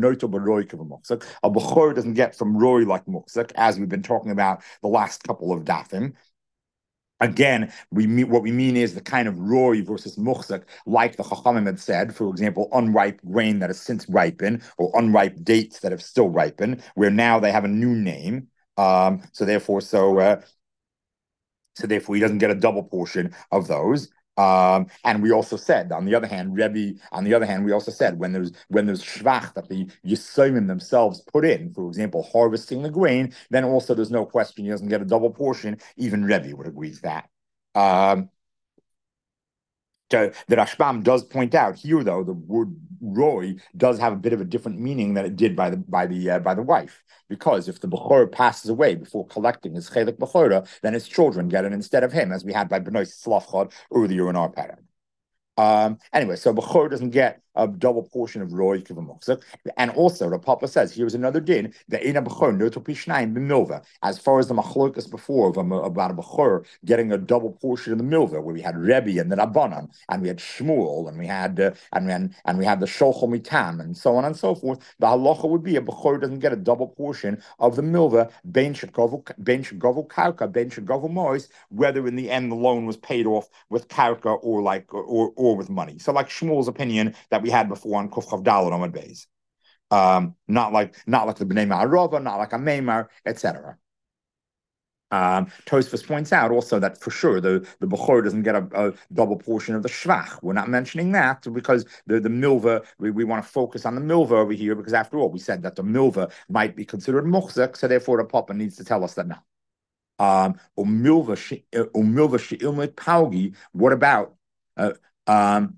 bechor doesn't get from roy like muchzak, as we've been talking about the last couple of dafim. Again, we mean, what we mean is the kind of roy versus muchzak, like the Chachamim had said, for example, unripe grain that has since ripened, or unripe dates that have still ripened, where now they have a new name. Um, so therefore, so uh, so therefore he doesn't get a double portion of those. Um, and we also said, on the other hand, Rebbe, on the other hand, we also said when there's when there's shvach that the Yisomim themselves put in, for example, harvesting the grain, then also there's no question he doesn't get a double portion. Even Rebbe would agree with that. Um, the Rashbam does point out here, though, the word roy does have a bit of a different meaning than it did by the by the uh, by the wife, because if the bechor passes away before collecting his chelik bechora, then his children get it instead of him, as we had by Bnei Slafchad earlier in our parak. Um, anyway, so Bechor doesn't get a double portion of roy kivamoksa. And also, the Papa says, here's another din, the Eina Bechor noto pishnayim b'milva. As far as the machlokas before of a, about a Bechor getting a double portion of the milva, where we had Rebbe and the Rabbanan, and we had Shmuel, and we had uh, and, we had, and we had the Shulchan Mitam, and so on and so forth. The halacha would be a Bechor doesn't get a double portion of the milva, ben shegovu ben shegovu karka, ben shegovu mois, whether in the end the loan was paid off with karka or like or, or, or with money. So like Shmuel's opinion that we had before on Kuf Chav Daled Amud Beis. Um, not like not like the Bnei Ma'arava, not like a Meimar, et cetera. Um, Tosfos points out also that for sure the, the Bechor doesn't get a, a double portion of the Shvach. We're not mentioning that because the, the Milva, we, we want to focus on the Milva over here, because after all, we said that the Milva might be considered Muchzak, so therefore the Papa needs to tell us that now. Um, Umilva She'ilmit Paugi, what about uh, um,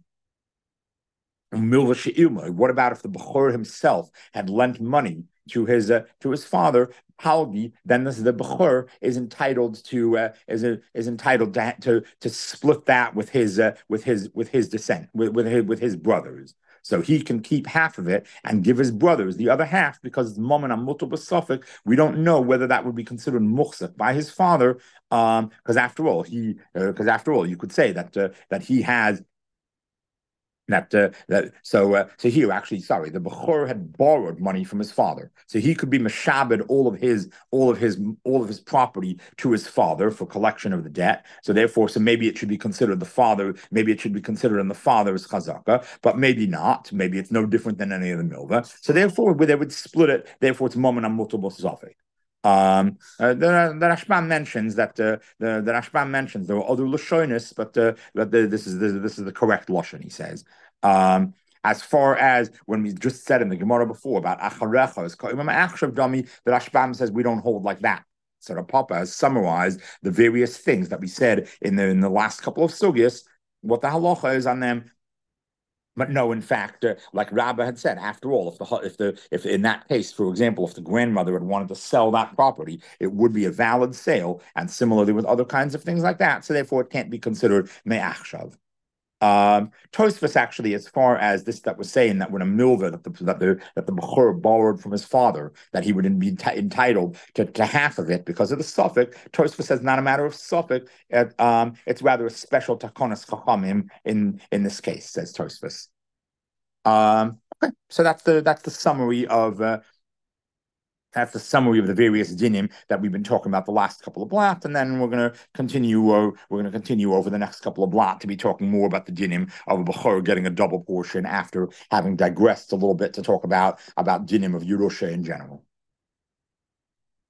what about if the Bechor himself had lent money to his uh, to his father, Palgi? Then this the Bechor is entitled to uh, is a, is entitled to, to to split that with his uh, with his with his descent with with his, with his brothers. So he can keep half of it and give his brothers the other half, because it's Mammon Amutal B'Safek. We don't know whether that would be considered muchzak by his father, because um, after all, he because uh, after all, you could say that uh, that he has. That, uh, that so uh, so here actually sorry the Bechor had borrowed money from his father, so he could be meshabed all of his all of his all of his property to his father for collection of the debt. So therefore, so maybe it should be considered the father, maybe it should be considered in the father's chazaka, but maybe not. Maybe it's no different than any of the milva. So therefore, they would split it. Therefore, it's moment on multiple zafik. Um, uh, the, the Rashbam mentions that uh, the the Rashbam mentions there were other lashonis, but uh, but the, this is the, this is the correct lashon. He says. Um, as far as when we just said in the Gemara before about acharecha, the Rashbam says we don't hold like that. So the Papa has summarized the various things that we said in the in the last couple of sugyas, what the halacha is on them. But no, in fact, uh, like Rabba had said, after all, if the if the if in that case, for example, if the grandmother had wanted to sell that property, it would be a valid sale, and similarly with other kinds of things like that. So therefore, it can't be considered me'achshav. Um, Tosfos actually, as far as this that was saying that when a milva that the that the that the bechor borrowed from his father, that he would be t- entitled to, to half of it because of the suffix. Tosfos says not a matter of suffix. It, um, it's rather a special takonas chachamim in in this case, says Tosfos. Um, okay, so that's the that's the summary of. Uh, That's the summary of the various dinim that we've been talking about the last couple of blot, and then we're going to continue. Uh, we're going to continue over the next couple of blot to be talking more about the dinim of a bechor getting a double portion after having digressed a little bit to talk about about dinim of Yerusha in general.